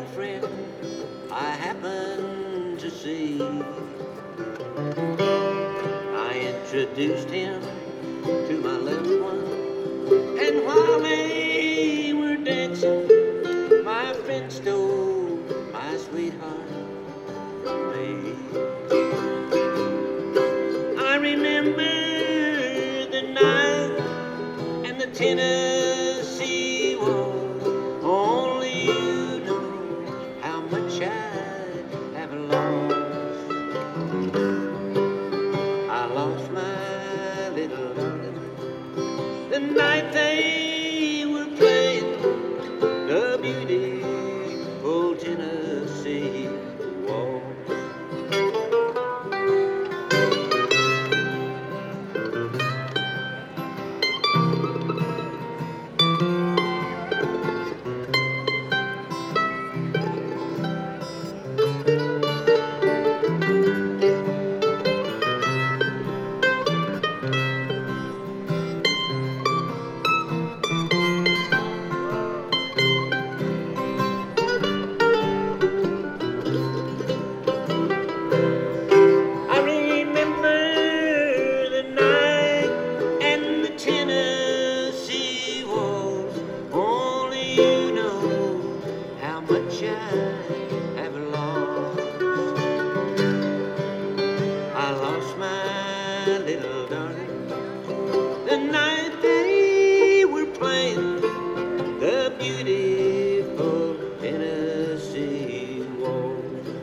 friend I happened to see. I introduced him to my loved one, and while they were dancing, my friend stole my sweetheart from me. I remember the night and the Tennessee waltz. Only you know how much I have lost. I lost my little darling the night they were playing the beautiful Tennessee waltz. I remember the night and the Tennessee waltz. Only you know how much I have lost. I lost my little darling the night they were playing the beautiful Tennessee waltz.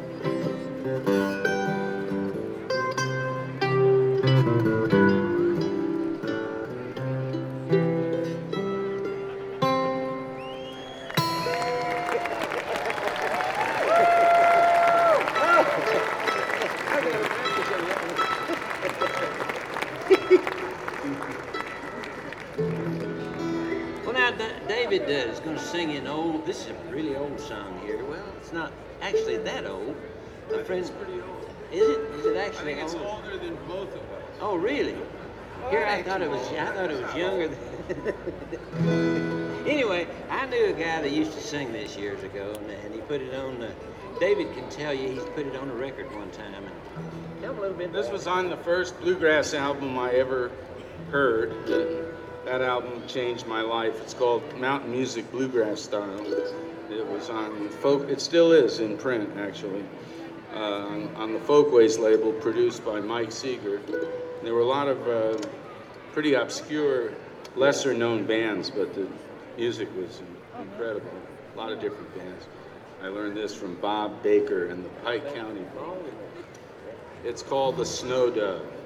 Well, now David is going to sing an old. This is a really old song here. Well, it's not actually that old. My friend, It's pretty old. is it? Is it I actually think it's old? older than both of us. Oh, really? Here, I thought it was. I thought it was younger. Anyway, I knew a guy that used to sing this years ago, and he put it on. David can tell you he's put it on a record one time. And tell him a little bit. This about was it. on the first bluegrass album I ever heard. That album changed my life. It's called Mountain Music Bluegrass Style. It was on folk. It still is in print, actually. On the Folkways label, produced by Mike Seeger. There were a lot of pretty obscure, lesser-known bands, but the music was incredible. A lot of different bands. I learned this from Bob Baker and the Pike County Band. It's called The Snow Dove.